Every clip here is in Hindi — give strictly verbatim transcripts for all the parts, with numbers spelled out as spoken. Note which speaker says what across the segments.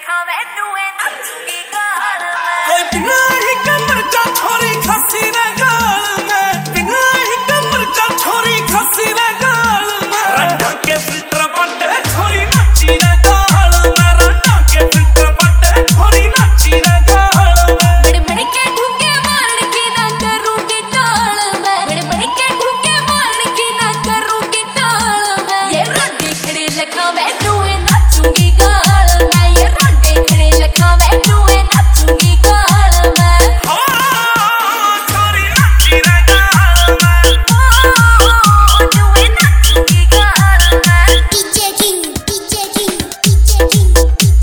Speaker 1: लिखा मैनू नचूंगी गाल
Speaker 2: मैं बिना ही कमर जा छोरी खसी रे गाल में बिना ही कमर जा छोरी खसी रे गाल में रंडा के फिल्टर बटे छोरी नची रे गाल में रंडा के फिल्टर बटे छोरी नची रे गाल में
Speaker 1: बड़े बड़े के ढूंगे मारने की ना करूंगी टाल मैं बड़े बड़े के ढूंगे मारने की ना करूंगी टाल मैं ये रोटी खड़े लिखा मैनू नचूंगी गाल मैं ये रोटी खड़े लिखा मैनू नचूंगी गाल मैं
Speaker 2: हां छोरी नची रे गाल में
Speaker 1: नू नचूंगी गाल मैं
Speaker 3: DJ king DJ king DJ king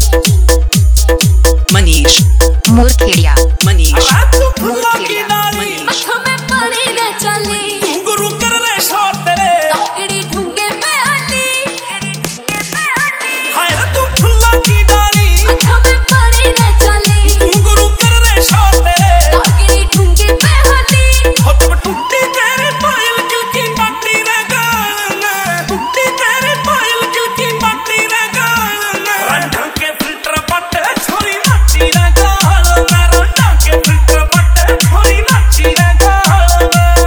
Speaker 4: Manish Murkhediya Manish
Speaker 2: रात फुल्ला की नारी
Speaker 1: आँखों में पानी न चली
Speaker 2: गुरु कर रे शॉट तेरे
Speaker 1: तोकड़ी ढूंगे में आली
Speaker 2: हाय रे तू फुल्ला की नारी
Speaker 1: आँखों में पानी न चली
Speaker 2: गुरु कर रे शॉट तेरे
Speaker 1: तोकड़ी ढूंगे में आली
Speaker 2: हो जब टूटी तेरे पायल दिल की बाटी रे गाल में टूटी तेरे पायल दिल की बाटी रे गाल में रंडा के फिल्टर बटे छोरी नची रे गाल में रंडा के फिल्टर बटे छोरी नची रे गाल में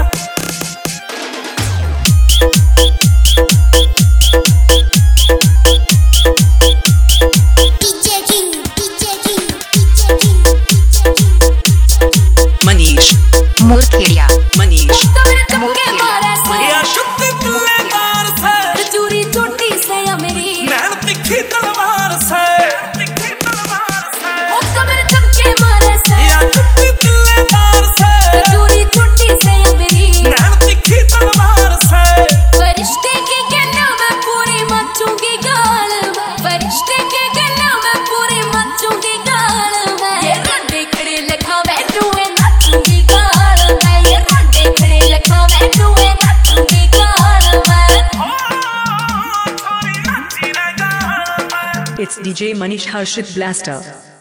Speaker 3: DJ king DJ king DJ king
Speaker 4: Manish Murkhediya Manish
Speaker 1: कमर चमके मारे से
Speaker 2: या शुद्ध दिलदार से
Speaker 1: चूरी चोटी से या मेरी
Speaker 2: नैन तिखी तलवार से तिखी तलवार से
Speaker 1: ओ कमर चमके मारे से
Speaker 2: या शुद्ध दिलदार से
Speaker 1: चूरी चोटी से या मेरी
Speaker 2: नैन तिखी तलवार से
Speaker 1: फरिश्ते की गन्ना में पूरी मचूंगी गाल में फरिश्ते की गन्ना में पूरी मचूंगी गाल में ये रोटी खड़े लिखा मैनू नचूंगी गाल में ये रोटी खड़े लिखा मैनू नचूंगी गाल में
Speaker 2: छोरी नची रे गाल में
Speaker 4: It's D J Manish Harshit Blaster.